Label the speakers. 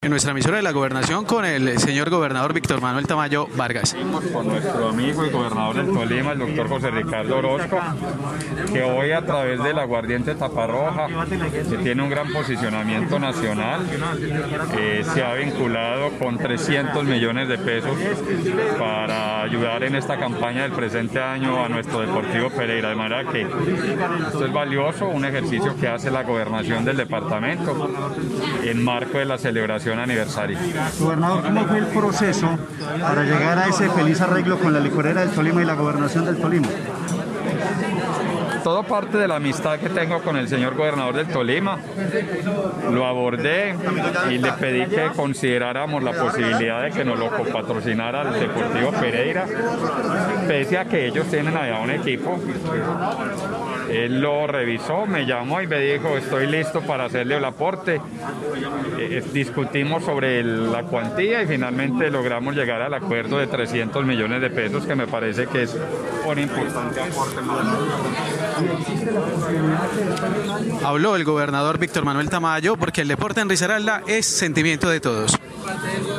Speaker 1: en nuestra emisora de la Gobernación con el señor gobernador Víctor Manuel Tamayo Vargas.
Speaker 2: Con nuestro amigo y gobernador del Tolima, el doctor José Ricardo Orozco, que hoy a través del aguardiente Taparroja, que tiene un gran posicionamiento nacional, se ha vinculado con 300 millones de pesos para ayudar en esta campaña del presente año a nuestro Deportivo Pereira. De manera que esto es valioso, un ejercicio que hace la gobernación del departamento en marco de la celebración aniversario.
Speaker 3: Gobernador, ¿cómo fue el proceso para llegar a ese feliz arreglo con la licorera del Tolima y la gobernación del Tolima?
Speaker 2: Todo parte de la amistad que tengo con el señor gobernador del Tolima. Lo abordé y le pedí que consideráramos la posibilidad de que nos lo copatrocinara el Deportivo Pereira, pese a que ellos tienen allá un equipo. Él lo revisó, me llamó y me dijo: estoy listo para hacerle el aporte. Discutimos sobre la cuantía y finalmente logramos llegar al acuerdo de 300 millones de pesos, que me parece que es un importante aporte.
Speaker 1: Habló el gobernador Víctor Manuel Tamayo porque el deporte en Risaralda es sentimiento de todos.